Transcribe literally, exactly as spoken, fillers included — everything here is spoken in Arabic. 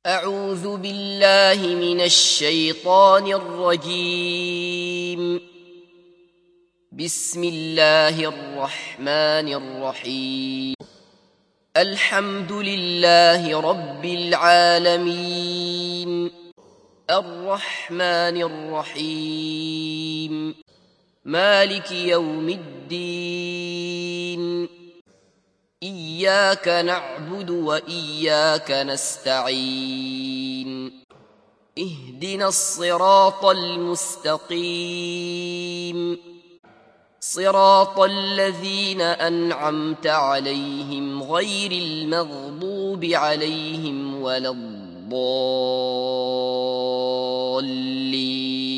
أعوذ بالله من الشيطان الرجيم. بسم الله الرحمن الرحيم. الحمد لله رب العالمين، الرحمن الرحيم، مالك يوم الدين، إياك نعبد وإياك نستعين، اهدنا الصراط المستقيم، صراط الذين أنعمت عليهم غير المغضوب عليهم ولا الضالين.